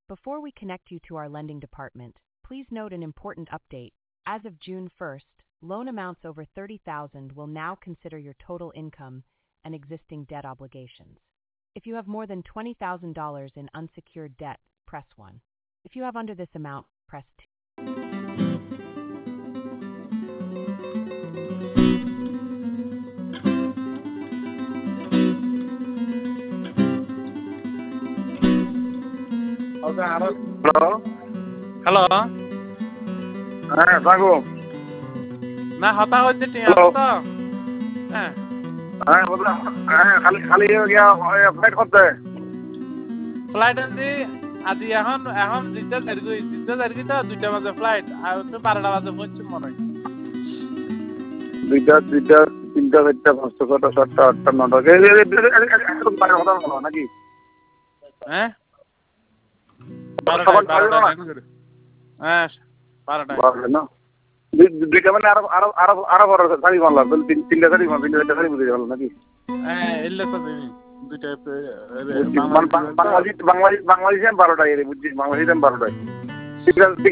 Before we connect you to our lending department, please note an important update. As of June 1st, loan amounts over $30,000 will now consider your total income and existing debt obligations. If you have more than $20,000 in unsecured debt, press 1. If you have under this amount, press 2. Hello? Hello? Sangu. Na hata hoche টিয়া Hello? তো হ্যাঁ বললাম খালি flight করতে flight আনছি আজি এখন এখন জিদ্দা জারগি তো 2টা বাজে ফ্লাইট আর তো 12টা বাজে পৌঁছে মনে হয় 2টা 3টা 4টা 5টা 6টা 7টা 8টা 9টা নাকি হ্যাঁ সকাল 12টা হ্যাঁ 12টা না দুইটা মানে আরো বড় শাড়ি বানলাম 3টা শাড়ি বানলাম 3টা শাড়ি বুঝে গেল নাকি হ্যাঁ এলে তো দেবি 2টা বাংলাদেশ 12টায় বুঝছি বাংলাদেশ 12টায়